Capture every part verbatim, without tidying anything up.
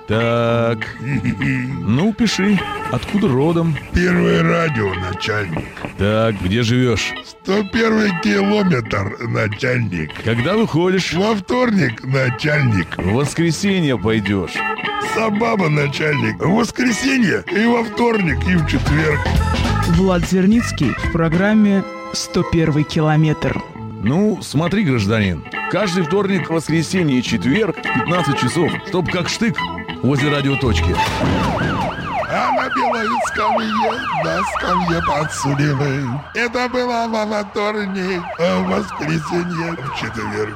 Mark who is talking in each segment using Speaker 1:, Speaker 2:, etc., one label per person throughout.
Speaker 1: Так, ну, пиши. Откуда родом?
Speaker 2: Первое радио, начальник.
Speaker 1: Так, где живешь?
Speaker 2: сто первый километр, начальник.
Speaker 1: Когда выходишь?
Speaker 2: Во вторник, начальник.
Speaker 1: В воскресенье пойдешь.
Speaker 2: Собаба, начальник. В воскресенье и во вторник, и в четверг.
Speaker 3: Влад Зерницкий в программе «сто первый километр».
Speaker 1: Ну, смотри, гражданин, каждый вторник, воскресенье и четверг в пятнадцать часов, чтоб как штык возле радиоточки.
Speaker 2: А на белой скамье, на скамье подсудимый. Это было во вторник, а в воскресенье в четверг.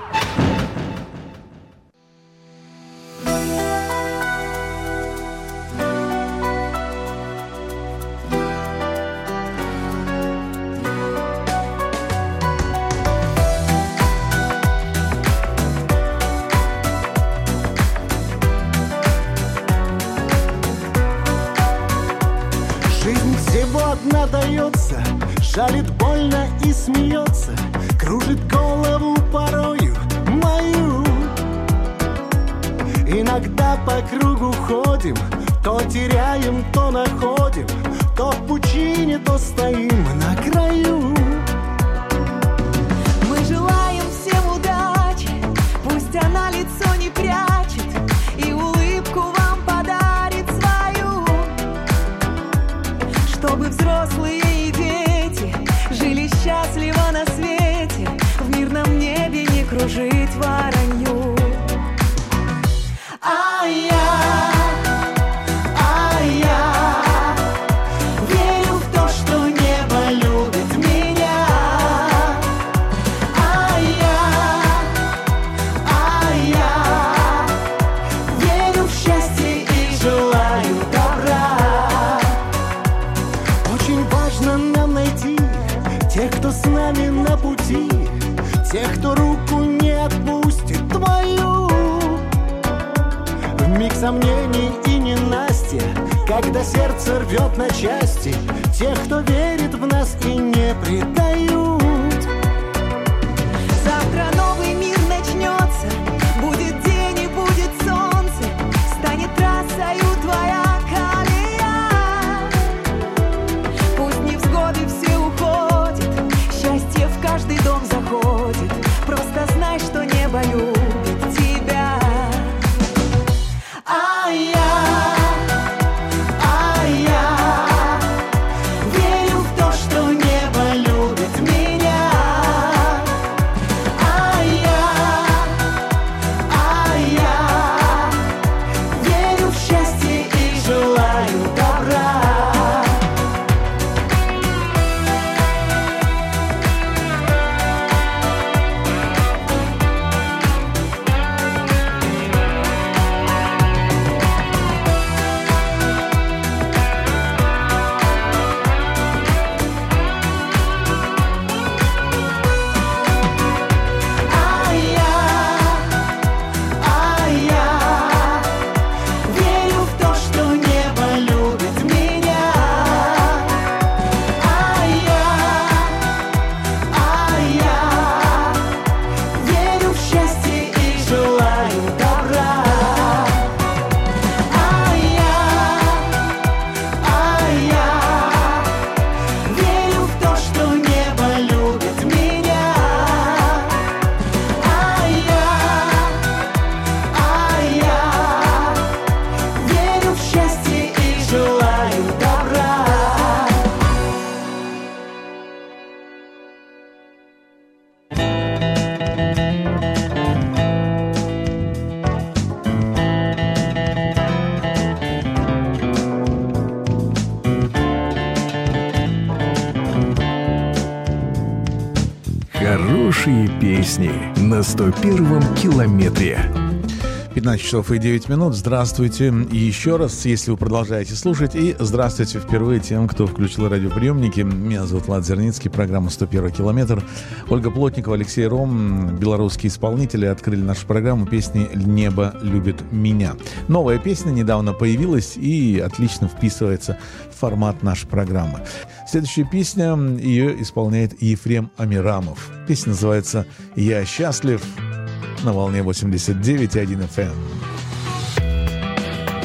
Speaker 4: Дается, жалит больно и смеется, кружит голову порою мою. Иногда по кругу ходим, то теряем, то находим, то в пучине, то стоим на краю.
Speaker 5: Мы желаем всем удачи, пусть она лицо не прячет и улыбку вам подарит свою, чтобы взрослые и дети жили счастливо на свете, в мирном небе не кружить воронью. А я, а я верю в то, что небо любит меня. А я, а я верю в счастье и желаю добра. Очень важно нам найти тех, кто с нами на пути, тех, кто руку не отпустит твою. В миг сомнений и ненастья, когда сердце рвет на части, тех, кто верит в нас и не предают. Завтра новый мир начнется, будет день и будет солнце, станет трассою твоя колея. Пусть невзгоды все уходят, счастье в каждый дом заходит, просто знай, что небо любит тебя. А я, а я верю в то, что небо любит меня. А я, а я верю в счастье и желаю добра.
Speaker 6: Хорошие песни на сто первом километре.
Speaker 7: пятнадцать часов и девять минут. Здравствуйте. И еще раз, если вы продолжаете слушать. И здравствуйте впервые тем, кто включил радиоприемники. Меня зовут Влад Зерницкий. Программа «сто первый километр». Ольга Плотникова, Алексей Ром, белорусские исполнители, открыли нашу программу песни «Небо любит меня». Новая песня недавно появилась и отлично вписывается в формат нашей программы. Следующая песня, ее исполняет Ефрем Амирамов. Песня называется «Я счастлив». На волне восемьдесят девять и один эф эм.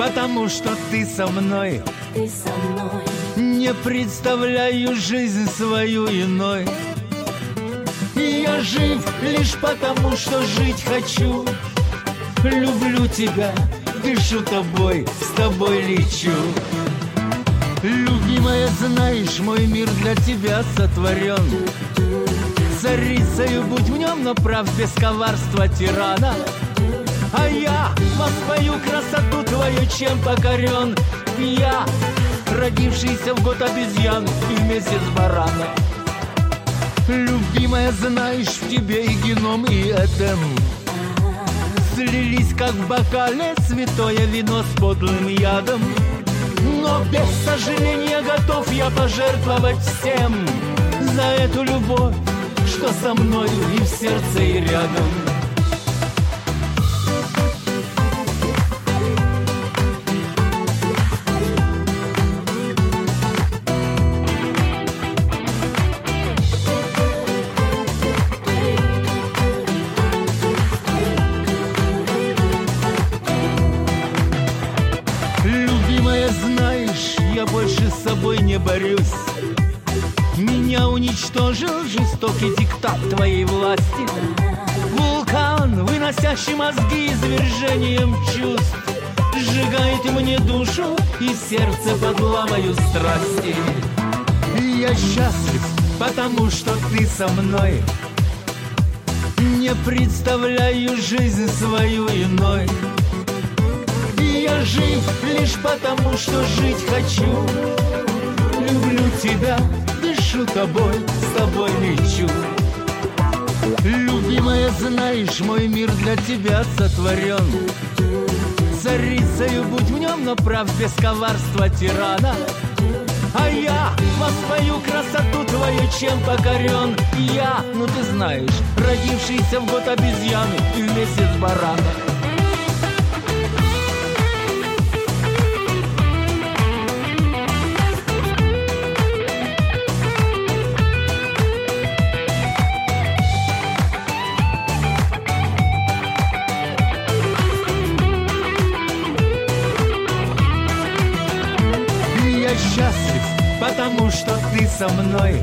Speaker 8: потому что ты со мной.
Speaker 9: Ты со мной.
Speaker 8: Не представляю жизнь свою иной. И я жив лишь потому, что жить хочу. Люблю тебя, дышу тобой, с тобой лечу. Любимая, знаешь, мой мир для тебя сотворен. Царицею будь в нем, но прав без коварства тирана. А я воспою красоту твою, чем покорен. Я, родившийся в год обезьян и в месяц барана. Любимая, знаешь, в тебе и геном, и Эдем слились, как в бокале, святое вино с подлым ядом. Но без сожаления готов я пожертвовать всем за эту любовь, что со мною и в сердце, и рядом. Больше с собой не борюсь. Меня уничтожил жестокий диктат твоей власти. Вулкан, выносящий мозги извержением чувств, сжигает мне душу и сердце под лавою страсти. И я счастлив, потому что ты со мной. Не представляю жизнь свою иной. Я жив лишь потому, что жить хочу. Люблю тебя, дышу тобой, с тобой лечу. Любимая, знаешь, мой мир для тебя сотворен. Царицею будь в нем, но прав без коварства тирана. А я воспою красоту твою, чем покорен. Я, ну ты знаешь, родившийся в год обезьяны и в месяц барана. Счастлив, потому что ты со мной.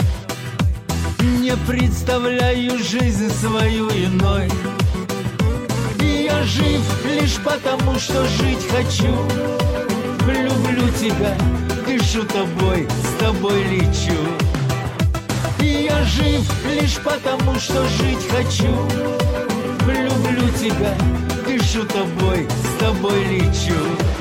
Speaker 8: Не представляю жизнь свою иной. И я жив лишь потому, что жить хочу. Люблю тебя, дышу тобой, с тобой лечу. И я жив лишь потому, что жить хочу. Люблю тебя, дышу тобой, с тобой лечу.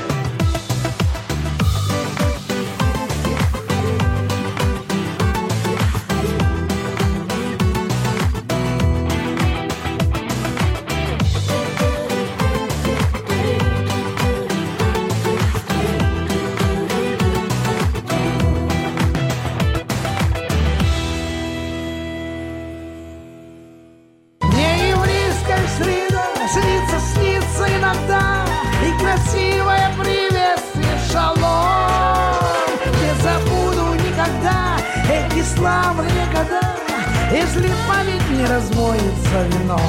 Speaker 10: Красивое приветствие, шалом. Не забуду никогда эти славные года, если память не размоется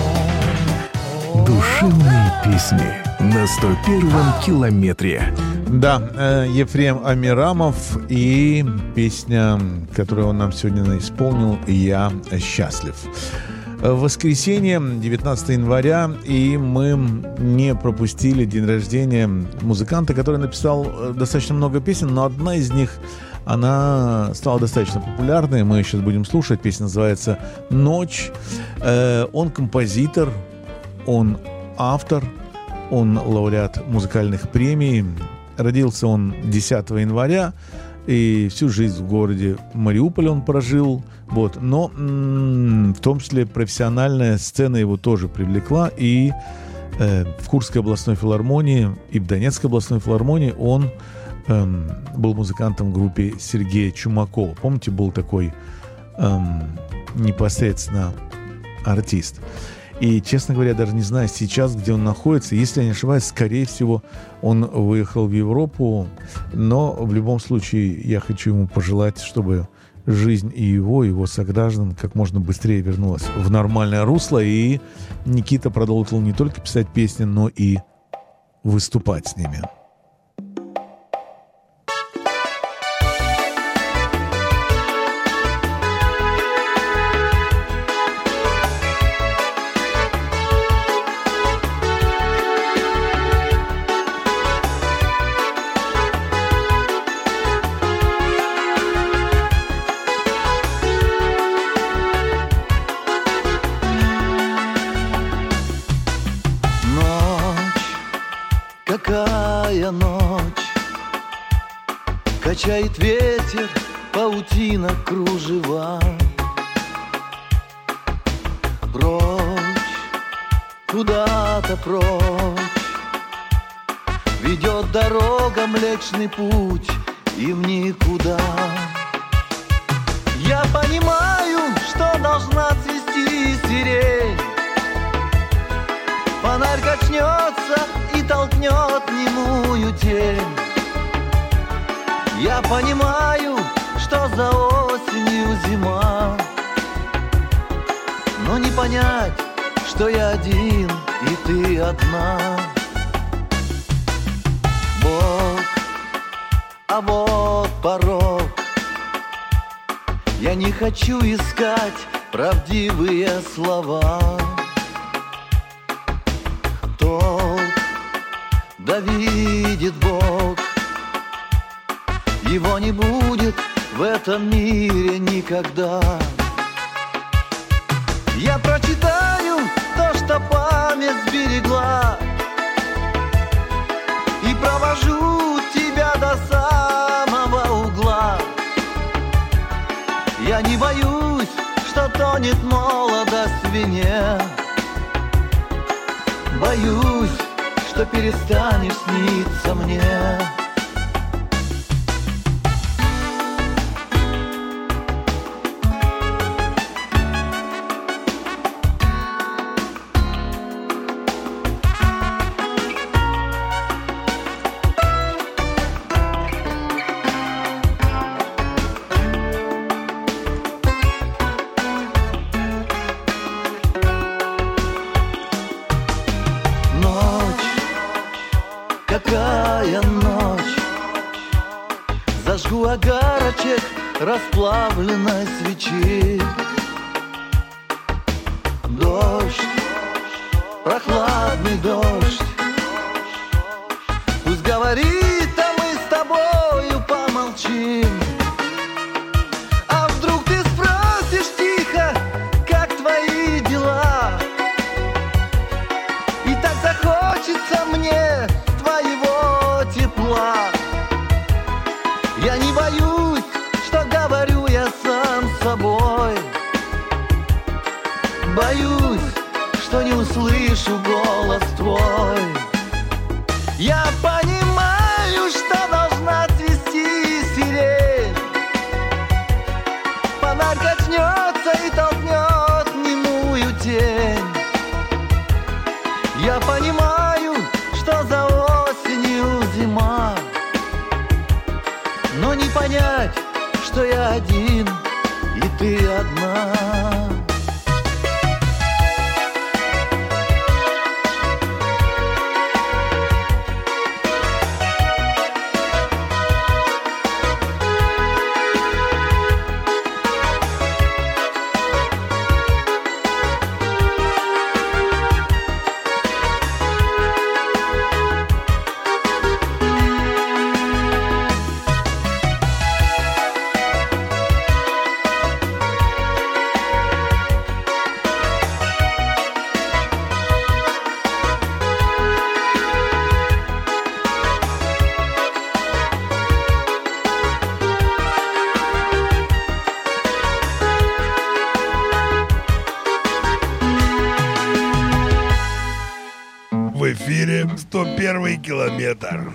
Speaker 10: вином.
Speaker 6: Душевные песни на сто первом километре.
Speaker 7: Да, э, Ефрем Амирамов и песня, которую он нам сегодня исполнил, «Я счастлив». Воскресенье, девятнадцатого января, и мы не пропустили день рождения музыканта, который написал достаточно много песен, но одна из них, она стала достаточно популярной. Мы сейчас будем слушать. Песня называется «Ночь». Он композитор, он автор, он лауреат музыкальных премий. Родился он десятого января. И всю жизнь в городе Мариуполь он прожил. Вот. Но м- в том числе профессиональная сцена его тоже привлекла. И э, в Курской областной филармонии и в Донецкой областной филармонии он э, был музыкантом в группе Сергея Чумакова. Помните, был такой э, непосредственно артист. И, честно говоря, даже не знаю сейчас, где он находится. Если я не ошибаюсь, скорее всего, он выехал в Европу. Но в любом случае я хочу ему пожелать, чтобы жизнь и его, и его сограждан как можно быстрее вернулась в нормальное русло. И Никита продолжил не только писать песни, но и выступать с ними.
Speaker 9: какая ночь. Качает ветер, паутина кружева. Прочь, куда-то прочь ведет дорога Млечный Путь им никуда. Я понимаю, что должна цвести сирень. Фонарь качнется и толкнет немую тень. Я понимаю, что за осенью зима, но не понять, что я один и ты одна. Бог, а вот порог. Я не хочу искать правдивые слова. Толк, да видит Бог, его не будет в этом мире никогда. Я прочитаю то, что память сберегла, и провожу тебя до самого угла. Я не боюсь, что тонет молодость в вине. Боюсь, что перестанешь сниться мне. Какая ночь. Зажгу огарочек расплавленной свечи. Дождь, прохладный дождь, пусть говорит, а мы с тобою помолчим. А вдруг ты спросишь тихо, как твои дела? И так захочется мне твоего тепла. Я не боюсь, что говорю я сам с собой. Боюсь, что не услышу голос твой. Я понимаю, что должна цвести сирень. Фонарь качнется и толкнет немую тень. Я понимаю, что за осенью зима, но не понять, что я один и ты одна.
Speaker 2: В эфире сто первый километр.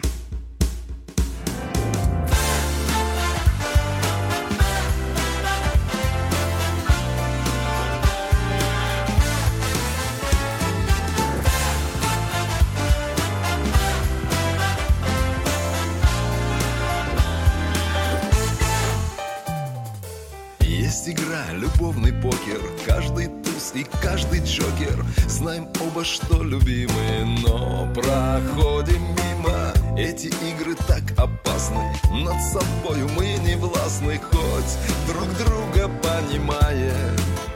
Speaker 11: Есть игра, любовный покер, каждый туз и каждый джокер. Знаем оба, что любимы, но проходим мимо. Эти игры так опасны, над собою мы не властны, хоть друг друга понимаем.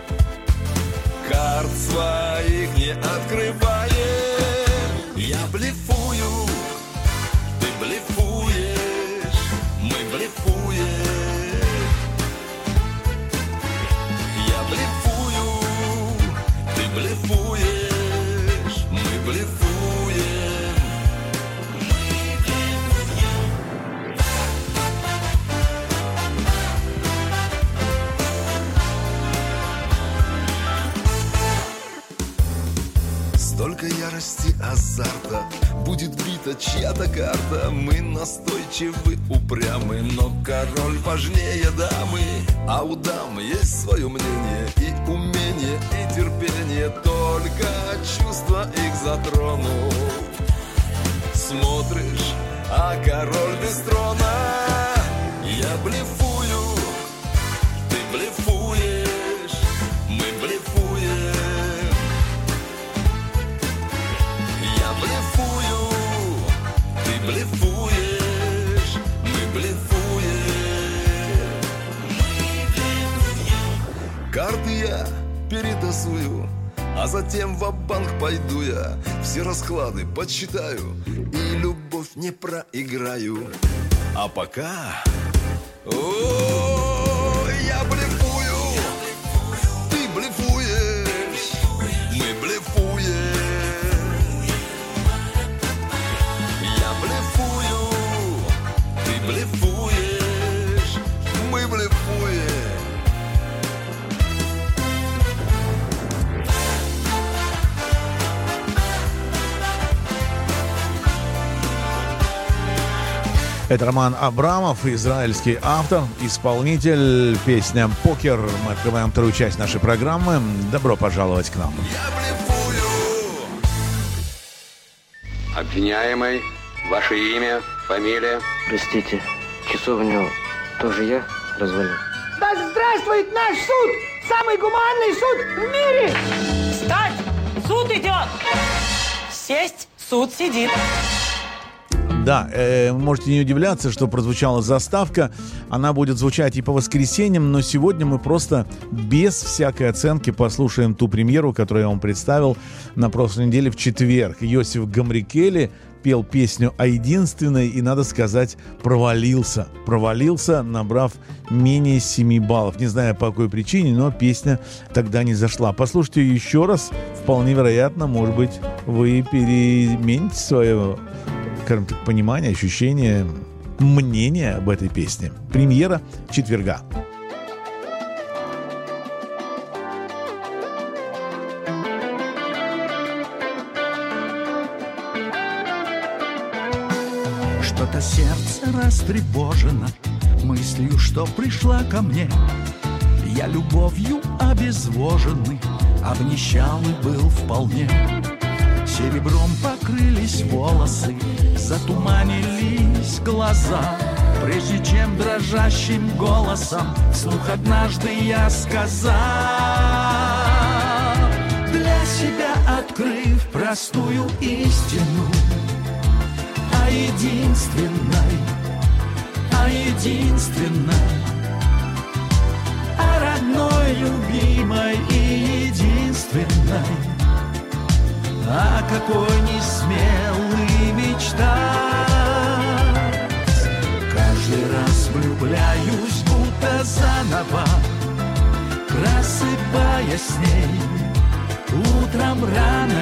Speaker 11: Карт своих не открываем. Я блефую, ты блефуешь, мы блефуем. Блефуешь, мы блефуем. столько ярости, азарта. Будет бита чья-то карта. Мы настойчивы, упрямы, но король важнее дамы. А у дам есть свое мнение, и умение, и терпение. Только чувства их затронут. Смотришь, а король без трона. Я блефую, ты блефуешь, мы блефуем. Я блефую, ты блефуешь, мы блефуем. Карты я перетасую, а затем ва-банк пойду я. Все расклады подсчитаю и любовь не проиграю. А пока... О, я блефую, ты блефуешь, мы блефуем. Я блефую, ты блефуешь, мы блефуем.
Speaker 7: Это Роман Абрамов, израильский автор, исполнитель, песня «Покер». Мы открываем вторую часть нашей программы. Добро пожаловать к нам.
Speaker 12: Обвиняемый, ваше имя, фамилия?
Speaker 13: Простите, часовню тоже я развалил?
Speaker 10: Да здравствует наш суд! Самый гуманный суд в мире!
Speaker 14: Встать! Суд идет! Сесть, суд сидит.
Speaker 7: Да, э, можете не удивляться, что прозвучала заставка. Она будет звучать и по воскресеньям, но сегодня мы просто без всякой оценки послушаем ту премьеру, которую я вам представил на прошлой неделе в четверг. Йосиф Гамрикели пел песню о единственной и, надо сказать, провалился. Провалился, набрав менее семи баллов. Не знаю, по какой причине, но песня тогда не зашла. Послушайте ее еще раз. Вполне вероятно, может быть, вы перемените свое... скажем так, понимание, ощущение, мнение об этой песне. Премьера четверга.
Speaker 15: Что-то сердце растревожено мыслью, что пришла ко мне. Я любовью обезвоженный, обнищалый был вполне. Серебром покрылись волосы, затуманились глаза. Прежде чем дрожащим голосом вслух однажды я сказал, для себя открыв простую истину о единственной, о единственной, о родной, любимой и единственной. А какой несмелый мечтать. Каждый раз влюбляюсь, будто заново, просыпаясь с ней утром рано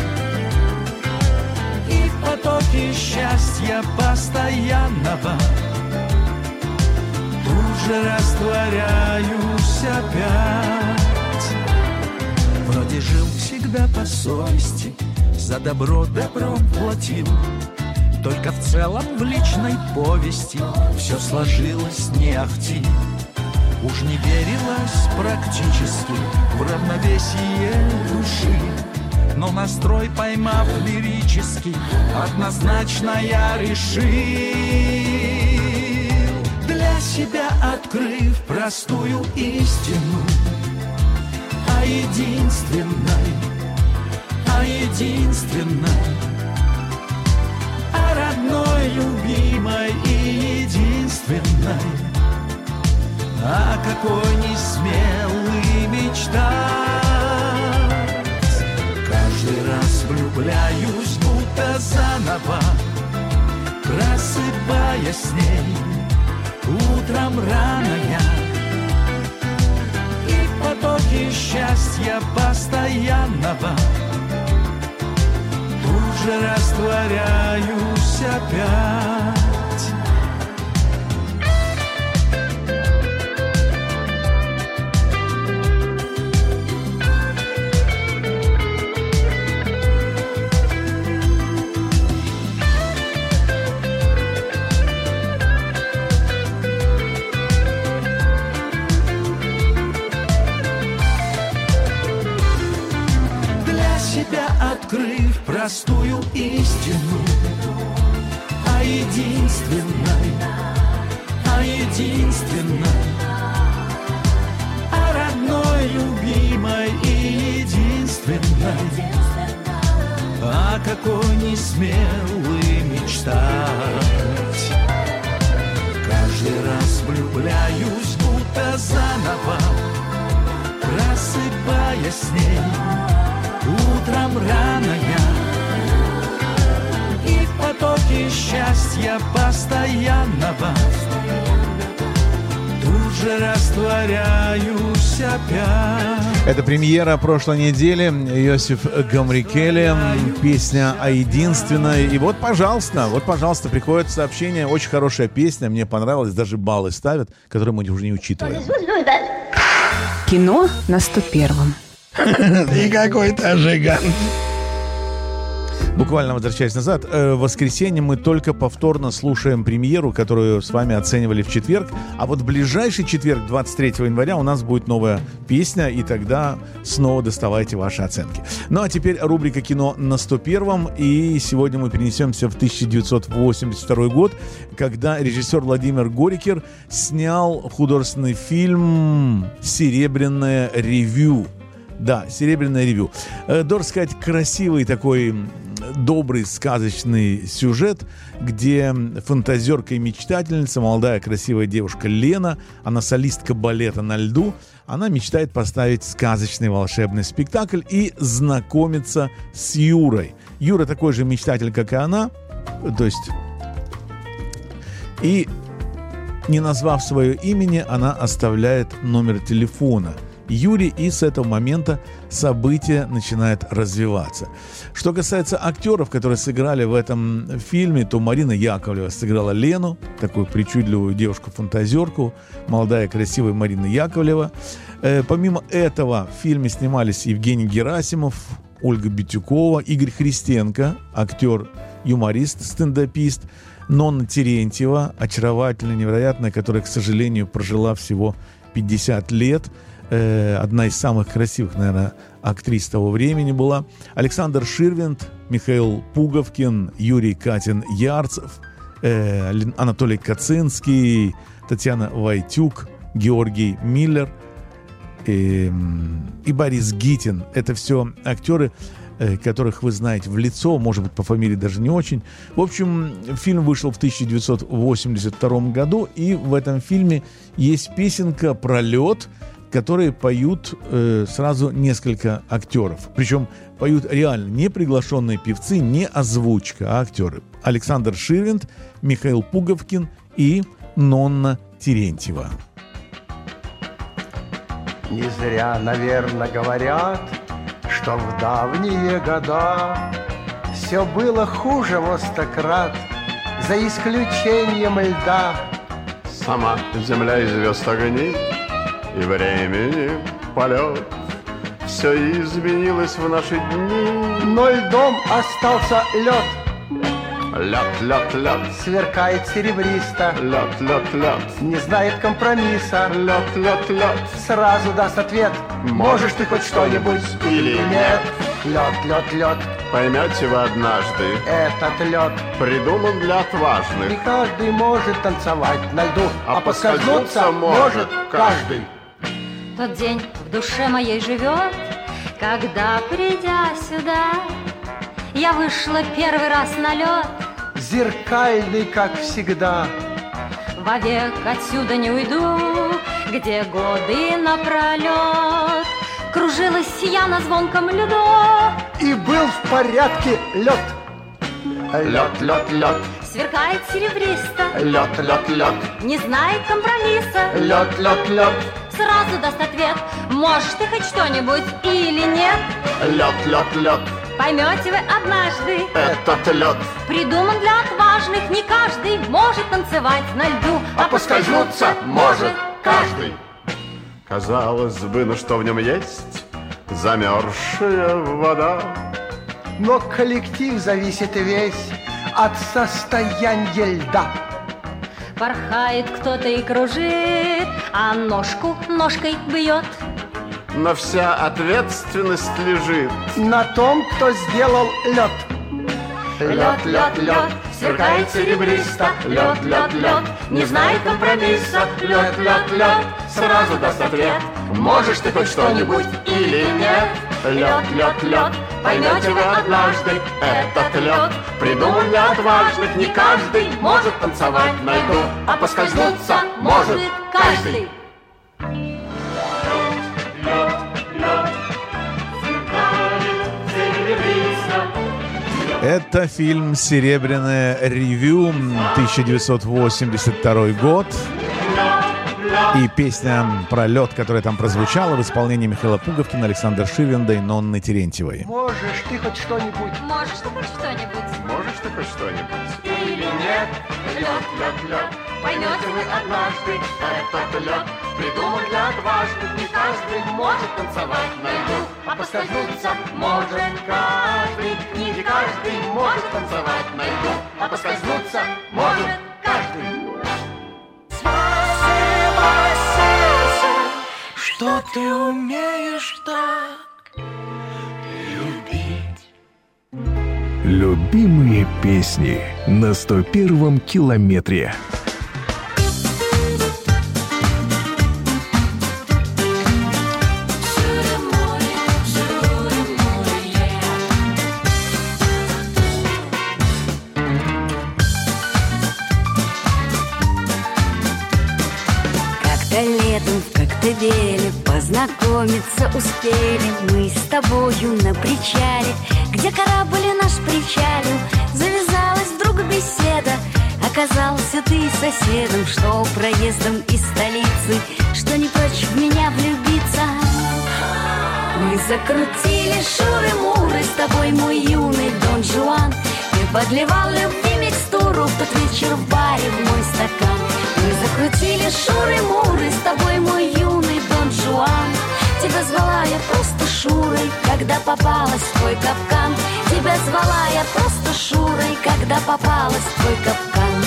Speaker 15: я. И в потоке счастья постоянного тут же растворяюсь опять. Вроде жил всегда по совести, за добро добром платил. Только в целом в личной повести все сложилось не ахти. Уж не верилось практически в равновесие души. Но настрой поймав лирически, однозначно я решил, для себя открыв простую истину о единственной, о единственной, о родной, любимой и единственной. А какой несмелый мечтать. Каждый раз влюбляюсь, будто заново, просыпаясь с ней утром рано я. И в потоке счастья постоянного тут же растворяюсь опять. себя открыв простую истину о единственной, о единственной, о родной, любимой и единственной, о какой не смелый мечтать. Каждый раз влюбляюсь, будто заново, просыпаясь с ней утром рано я, и в потоке счастья постоянного тут же растворяюсь опять.
Speaker 7: Это премьера прошлой недели. Йосиф Гамрикели, песня о единственной. И вот, пожалуйста, вот, пожалуйста, приходит сообщение. Очень хорошая песня, мне понравилась, даже баллы ставят, которые мы уже не учитываем.
Speaker 3: Кино на сто первом.
Speaker 2: Ты какой-то жигант.
Speaker 7: Буквально возвращаясь назад, в воскресенье мы только повторно слушаем премьеру, которую с вами оценивали в четверг. А вот в ближайший четверг, двадцать третьего января, у нас будет новая песня, и тогда снова доставайте ваши оценки. Ну а теперь рубрика «Кино на сто первом». И сегодня мы перенесемся в тысяча девятьсот восемьдесят второй год, когда режиссер Владимир Горикер снял художественный фильм «Серебряное ревью». Да, «Серебряное ревью». Должен сказать, красивый такой, добрый, сказочный сюжет, где фантазерка и мечтательница, молодая красивая девушка Лена, она солистка балета на льду, она мечтает поставить сказочный волшебный спектакль и знакомиться с Юрой. Юра такой же мечтатель, как и она, то есть... И, не назвав свое имени, она оставляет номер телефона Юрий, и с этого момента событие начинает развиваться. Что касается актеров, которые сыграли в этом фильме, то Марина Яковлева сыграла Лену, такую причудливую девушку-фантазерку, молодая красивая Марина Яковлева. Э, помимо этого в фильме снимались Евгений Герасимов, Ольга Битюкова, Игорь Христенко, актер, юморист, стендапист, Нонна Терентьева, очаровательная, невероятная, которая, к сожалению, прожила всего пятьдесят лет. Одна из самых красивых, наверное, актрис того времени была. Александр Ширвинд, Михаил Пуговкин, Юрий Катин-Ярцев, э, Анатолий Кацинский, Татьяна Войтюк, Георгий Миллер э, и Борис Гитин. Это все актеры, э, которых вы знаете в лицо, может быть, по фамилии даже не очень. В общем, фильм вышел в тысяча девятьсот восемьдесят втором году, и в этом фильме есть песенка про лед, которые поют э, сразу несколько актеров. Причем поют реально не приглашенные певцы, не озвучка, а актеры. Александр Ширвинд, Михаил Пуговкин и Нонна Терентьева.
Speaker 16: Не зря, наверное, говорят, что в давние года все было хуже во сто крат, за исключением льда.
Speaker 17: Сама земля и звезд огни, и времени полет, все изменилось в наши дни.
Speaker 16: Но льдом остался лед.
Speaker 17: Лед, лед, лед.
Speaker 16: Сверкает серебристо.
Speaker 17: Лед, лед, лед.
Speaker 16: Не знает компромисса.
Speaker 17: Лед, лед, лед.
Speaker 16: Сразу даст ответ. Можешь ты хоть что-нибудь или нет? Лед, лед, лед.
Speaker 17: Поймете вы однажды,
Speaker 16: этот лед
Speaker 17: придуман для отважных.
Speaker 16: Не каждый может танцевать на льду, а, а поскользнуться может каждый.
Speaker 18: Тот день в душе моей живет, когда, придя сюда, я вышла первый раз на лед.
Speaker 16: Зеркальный, как всегда.
Speaker 18: Вовек отсюда не уйду, где годы напролет кружилась я на звонком льду.
Speaker 16: И был в порядке лед.
Speaker 17: Лед, лед, лед.
Speaker 18: Сверкает серебристо.
Speaker 17: Лед, лед, лед.
Speaker 18: Не знает компромисса.
Speaker 17: Лед, лед, лед.
Speaker 18: Сразу даст ответ. Можешь ты хоть что-нибудь или нет?
Speaker 17: Лед, лед, лед.
Speaker 18: Поймете вы однажды,
Speaker 17: этот лед
Speaker 18: придуман для отважных. Не каждый может танцевать на льду,
Speaker 17: а, а поскользнуться может каждый. Казалось бы, ну что в нем есть? Замерзшая вода.
Speaker 16: Но коллектив зависит весь от состояния льда.
Speaker 18: Порхает кто-то и кружит, а ножку ножкой бьет.
Speaker 17: но вся ответственность лежит
Speaker 16: на том, кто сделал лед.
Speaker 9: Лед, лед, лед, сверкает серебристо. Лед, лед, лед, не знает компромисса. Лед, лед, лед, сразу даст ответ. Можешь ты хоть что-нибудь или нет? Лед, лед, лед, поймете вы однажды. Этот лед придуман для отважных. Не каждый может танцевать на льду, а поскользнуться может каждый.
Speaker 7: Это фильм «Серебряное ревью», тысяча девятьсот восемьдесят второй год. И песня про лед, которая там прозвучала, в исполнении Михаила Пуговкина, Александра Шивенда и Нонны Терентьевой.
Speaker 16: Можешь ты хоть что-нибудь?
Speaker 18: Можешь ты хоть что-нибудь?
Speaker 17: Можешь ты хоть что-нибудь?
Speaker 9: Или нет? Лед, лед, лед, поймете вы однажды. Этот лед придуман для отважных. Не каждый может танцевать на льду, а поскользнуться может каждый. Не каждый может танцевать на льду, а поскользнуться может каждый.
Speaker 15: Что ты умеешь так любить?
Speaker 6: Любимые песни на сто первом километре.
Speaker 19: Коктебеле познакомиться успели мы с тобою на причале, где корабль наш причалил. Завязалась вдруг беседа, оказался ты соседом, что проездом из столицы, что не прочь в меня влюбиться. Мы закрутили шуры-муры с тобой, мой юный Дон Жуан. Ты подливал любви микстуру в тот вечер в баре в мой стакан. Мы закрутили шуры-муры с тобой, мой юный Дон Жуан. Тебя звала я просто Шурой, когда попалась в твой капкан. Тебя звала я просто Шурой, когда попалась в твой капкан.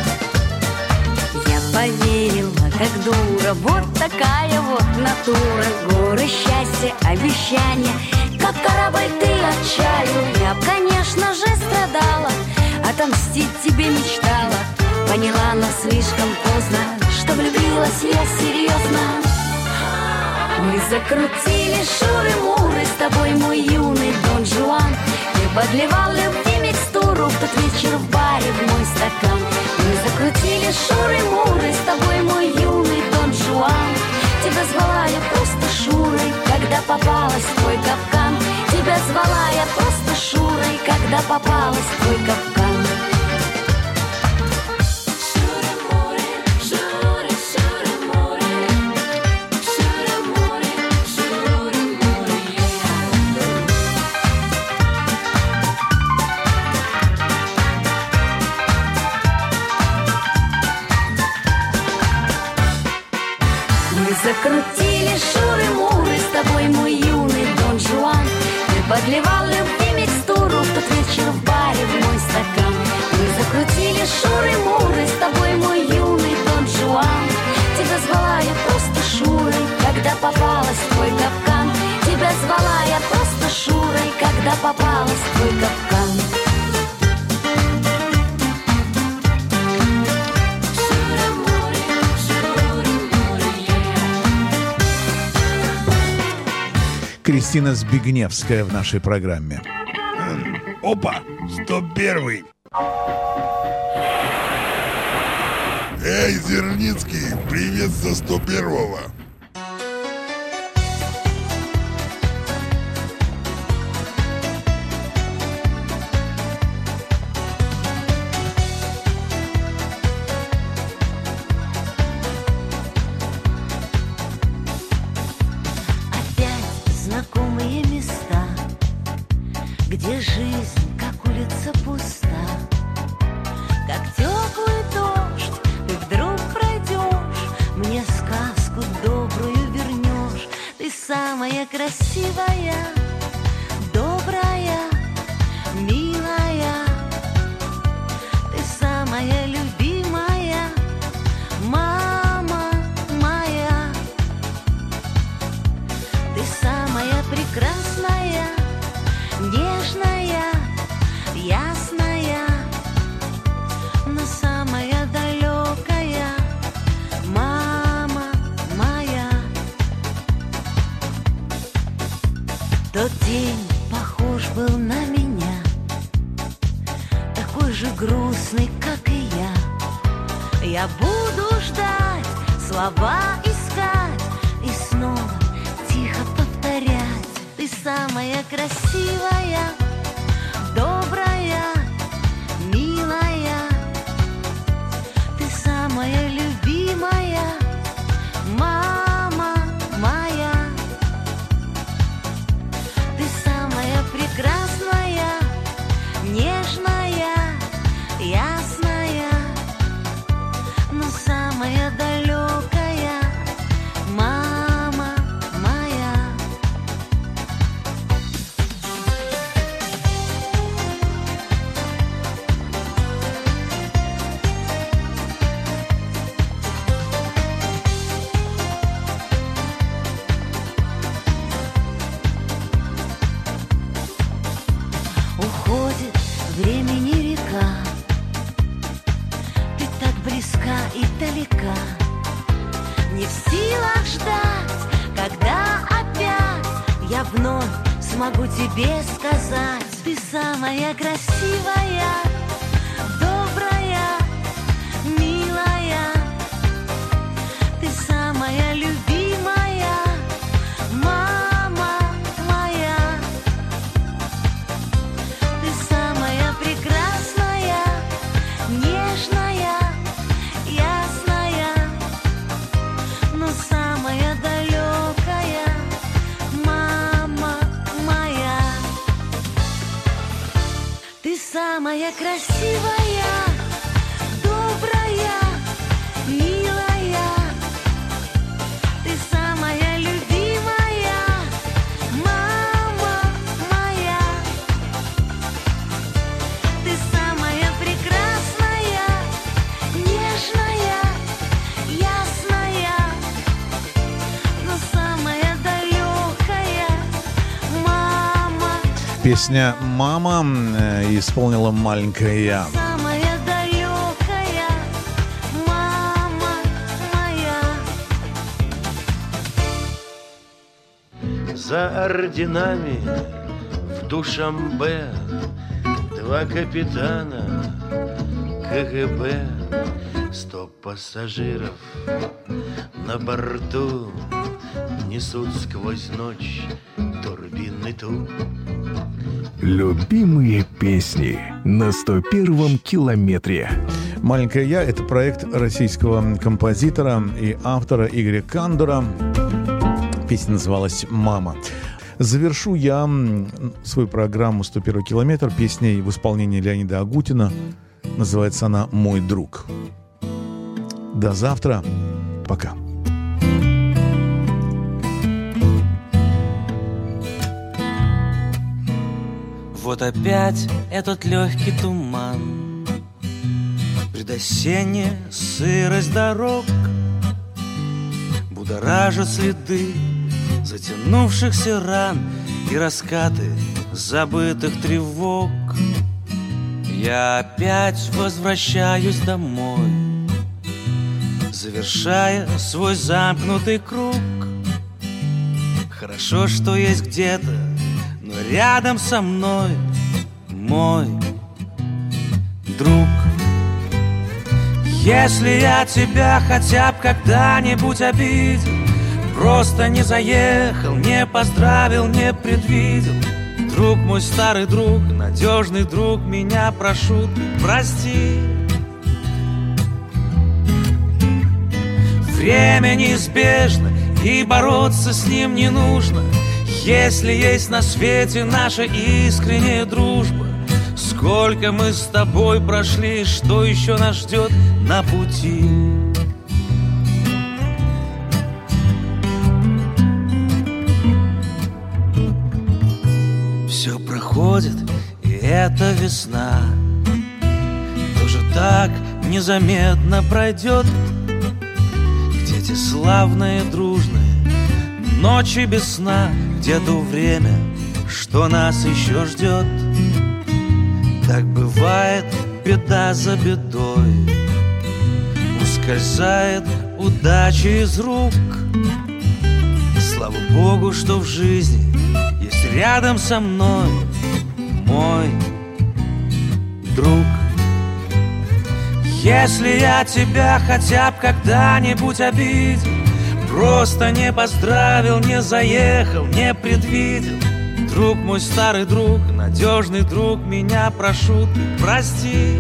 Speaker 19: Я поверила, как дура, вот такая вот натура. Горы счастья, обещания, как корабль ты отчалил. Я б, конечно же, страдала, отомстить тебе мечтала. Поняла, но слишком поздно, что влюбилась я серьезно. Мы закрутили шуры-муры с тобой, мой юный Дон Жуан. Ты подливал любви микстуру в тот вечер в баре в мой стакан. Мы закрутили шуры-муры с тобой, мой юный Дон Жуан. Тебя звала я просто Шурой, когда попалась в твой капкан. Тебя звала я просто Шурой, когда попалась в твой капкан. Закрутили шуры-муры с тобой, мой юный Дон Жуан. Ты подливал любви микстуру в тот вечер в баре в мой стакан. Мы закрутили шуры-муры с тобой, мой юный Дон Жуан. Тебя звала я просто Шурой, когда попалась в твой капкан. Тебя звала я просто Шурой, когда попалась в твой капкан.
Speaker 7: Кристина Збигневская в нашей программе.
Speaker 2: Опа, сто первый. Эй, Зерницкий, привет за сто первого.
Speaker 19: Знакомые места, где жизнь, как улица, пуста, как теплый дождь, ты вдруг пройдешь, мне сказку добрую вернешь. Ты самая красивая, добрая, милая, ты самая любимая, мама моя. Тот день похож был на меня, такой же грустный, как и я. Я буду ждать, слова искать и снова тихо повторять. Ты самая красивая, добрая, милая. Ты самая любимая, мама моя. Ты самая прекрасная, нежная, ясная, но самая далекая, мама моя. Уходит времени река, ты так близка и далека. Не в силах ждать, когда опять я вновь смогу тебе сказать. Ты самая красивая, добрая, милая. Ты самая любимая, мама моя. Ты самая прекрасная, нежная, ясная, но самая далекая, мама моя. Ты самая красивая, добрая, милая. Ты самая любимая, мама моя. Ты самая прекрасная, нежная, ясная, но самая далекая, мама.
Speaker 7: Песня «Мама» э, исполнила маленькая я.
Speaker 19: Самая далекая, мама моя.
Speaker 20: За орденами в Душанбе два капитана КГБ, сто пассажиров на борту несут сквозь ночь турбинный тур.
Speaker 6: Любимые песни на сто первом километре.
Speaker 7: «Маленькая я» — это проект российского композитора и автора Игоря Кандора. Песня называлась «Мама». Завершу я свою программу «сто первый километр» песней в исполнении Леонида Агутина. Называется она «Мой друг». До завтра. Пока.
Speaker 8: Вот опять этот легкий туман, предосенняя сырость дорог, будоражат следы затянувшихся ран и раскаты забытых тревог. Я опять возвращаюсь домой, завершая свой замкнутый круг. Хорошо, что есть где-то, но рядом со мной мой друг. Если я тебя хотя бы когда-нибудь обидел, просто не заехал, не поздравил, не предвидел, друг мой, старый друг, надежный друг, меня прошу, ты прости. Время неизбежно, и бороться с ним не нужно, если есть на свете наша искренняя дружба. Сколько мы с тобой прошли, что еще нас ждет на пути. Все проходит, и эта весна тоже так незаметно пройдет. Где те славные, дружные ночи без сна, где то время, что нас еще ждет. Так бывает, беда за бедой, ускользает удача из рук. Слава Богу, что в жизни есть рядом со мной, мой друг. Если я тебя хотя бы когда-нибудь обидел, просто не поздравил, не заехал, не предвидел, друг мой, старый друг, надежный друг, меня прошу ты прости.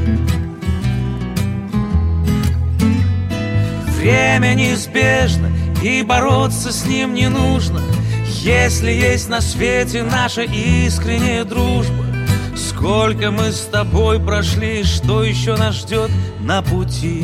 Speaker 8: Время неизбежно, и бороться с ним не нужно, если есть на свете наша искренняя дружба. Сколько мы с тобой прошли, что еще нас ждет на пути.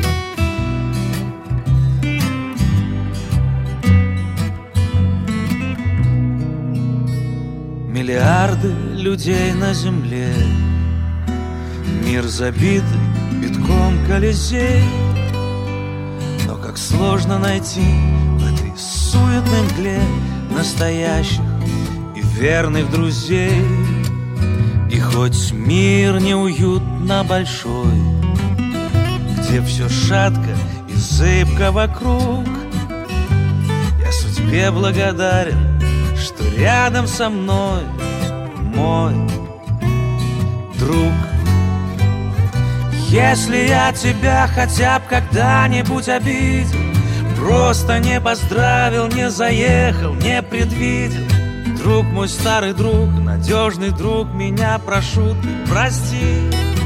Speaker 8: Миллиарды людей на земле, мир забит битком Колизей. Но как сложно найти в этой суетной мгле настоящих и верных друзей. И хоть мир неуютно большой, где все шатко и зыбко вокруг, я судьбе благодарен, что рядом со мной мой друг. Если я тебя хотя бы когда-нибудь обидел, просто не поздравил, не заехал, не предвидел, друг мой, старый друг, надежный друг, меня прошу ты прости.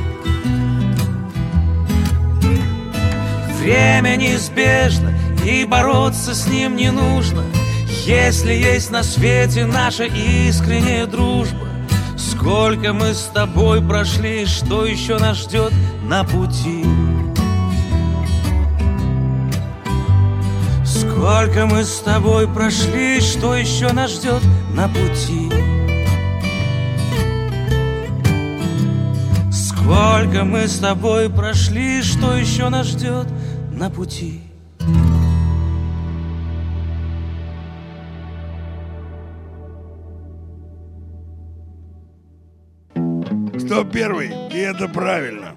Speaker 8: Время неизбежно, и бороться с ним не нужно, если есть на свете наша искренняя дружба. Сколько мы с тобой прошли, что еще нас ждет на пути. Сколько мы с тобой прошли, что еще нас ждет на пути. Сколько мы с тобой прошли, что еще нас ждет на пути.
Speaker 2: сто первый, и это правильно.